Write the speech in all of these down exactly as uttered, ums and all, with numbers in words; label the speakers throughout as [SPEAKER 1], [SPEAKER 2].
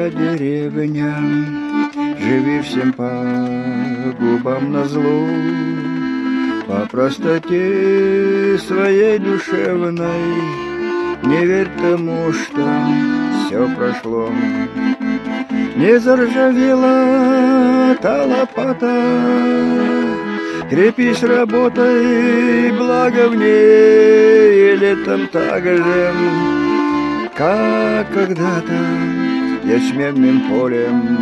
[SPEAKER 1] моя деревня, живи всем по губам назло, по простоте своей душевной, не верь тому, что все прошло. Не заржавела та лопата, крепись работой, благо в ней, и летом так же, как когда-то ячменным полем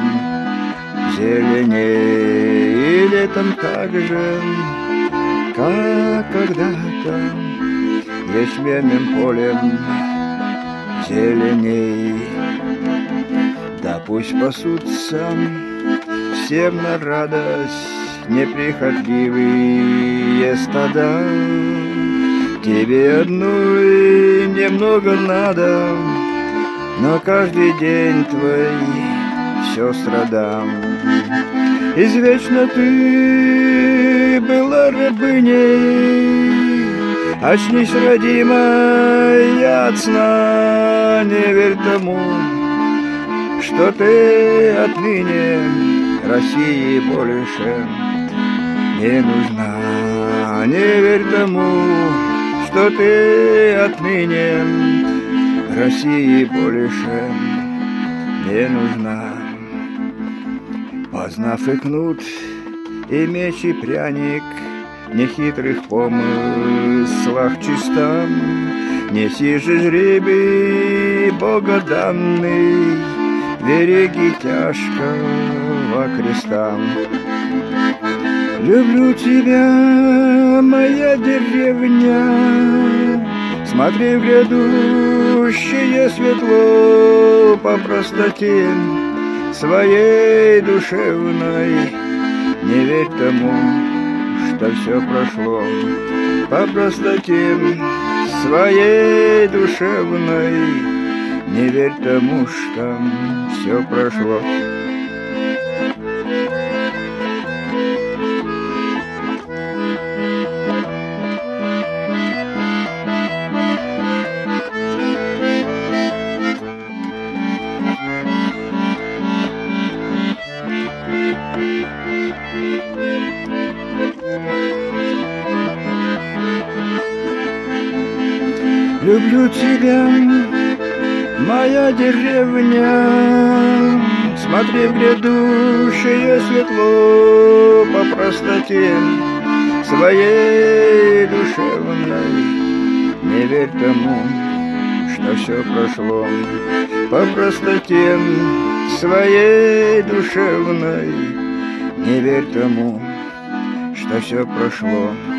[SPEAKER 1] зеленей, и летом так же, как когда-то ячменным полем зеленей. Да пусть пасутся всем на радость неприхотливые стада, тебе одной немного надо, но каждый день твой все страдам. Извечно ты была рабыней, очнись, родимая, от сна, не верь тому, что ты отныне России больше не нужна. Не верь тому, что ты отныне России больше не нужна. Познав и кнут, и меч, и пряник, нехитрых помыслах чиста, неси же жребий богоданный, береги тяжкого креста. Люблю тебя, моя деревня, смотри в грядущее светло, по простоте своей душевной, не верь тому, что все прошло. По простоте своей душевной, не верь тому, что все прошло. Люблю тебя, моя деревня, смотри в грядущее светло, по простоте своей душевной, не верь тому, что все прошло. По простоте своей душевной, не верь тому, что все прошло.